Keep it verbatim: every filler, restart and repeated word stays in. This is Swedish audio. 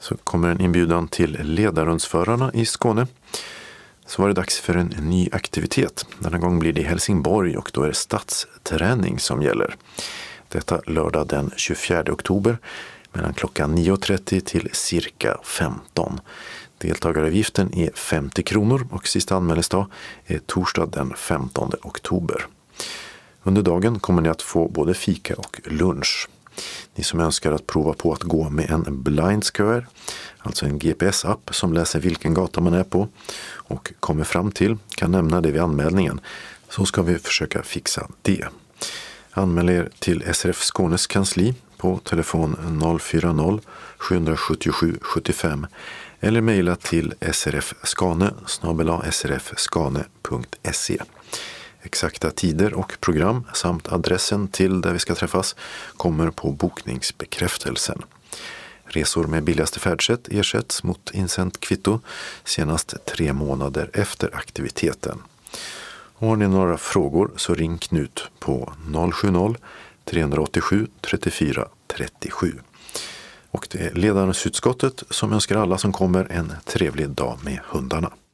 så kommer en inbjudan till ledarrundsförarna i Skåne. Så var det dags för en ny aktivitet. Denna gång blir det i Helsingborg och då är det stadsträning som gäller. Detta lördag den tjugofjärde oktober mellan klockan nio och trettio till cirka femton. Deltagaravgiften är femtio kronor och sista anmälningsdag är torsdag den femtonde oktober. Under dagen kommer ni att få både fika och lunch. Ni som önskar att prova på att gå med en blind square, alltså en G P S-app som läser vilken gata man är på och kommer fram till, kan nämna det vid anmälningen, så ska vi försöka fixa det. Anmäl er till S R F Skånes kansli på telefon noll fyra noll sju sju sju sju fem eller mejla till srfskane snabel-a srfskane punkt se. Exakta tider och program samt adressen till där vi ska träffas kommer på bokningsbekräftelsen. Resor med billigaste färdsätt ersätts mot insänt kvitto senast tre månader efter aktiviteten. Har ni några frågor så ring Knut på noll sju noll tre åtta sju tre fyra tre sju. Och det är ledarens utskottet som önskar alla som kommer en trevlig dag med hundarna.